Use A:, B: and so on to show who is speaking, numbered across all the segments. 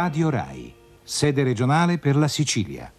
A: Radio Rai, sede regionale per la Sicilia.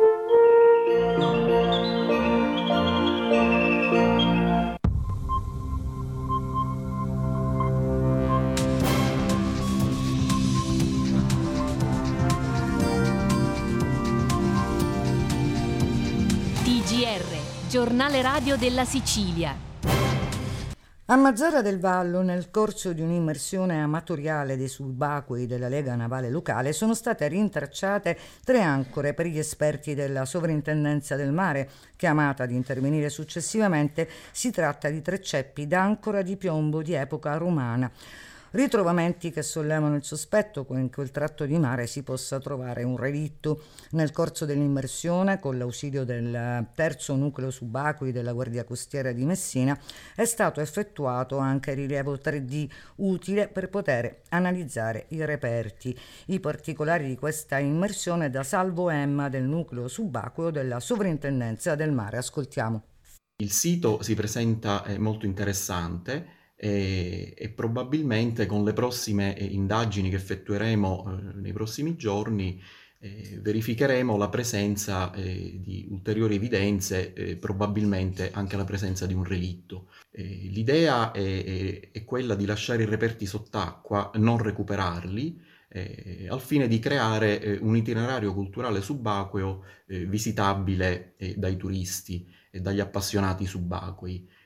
B: TGR, giornale radio della Sicilia.
C: A Mazara del Vallo, nel corso di un'immersione amatoriale dei subacquei della Lega Navale Locale, sono state rintracciate 3 ancore per gli esperti della Sovrintendenza del Mare, chiamata ad intervenire successivamente. Si tratta di 3 ceppi d'ancora di piombo di epoca romana. Ritrovamenti che sollevano il sospetto che in quel tratto di mare si possa trovare un relitto. Nel corso dell'immersione, con l'ausilio del terzo nucleo subacquei della Guardia Costiera di Messina, è stato effettuato anche rilievo 3D utile per poter analizzare i reperti. I particolari di questa immersione da Salvo Emma del nucleo subacqueo della Sovrintendenza del Mare. Ascoltiamo.
D: Il sito si presenta molto interessante e probabilmente con le prossime indagini che effettueremo nei prossimi giorni verificheremo la presenza di ulteriori evidenze, probabilmente anche la presenza di un relitto. L'idea è quella di lasciare i reperti sott'acqua, non recuperarli, al fine di creare un itinerario culturale subacqueo visitabile dai turisti e dagli appassionati subacquei.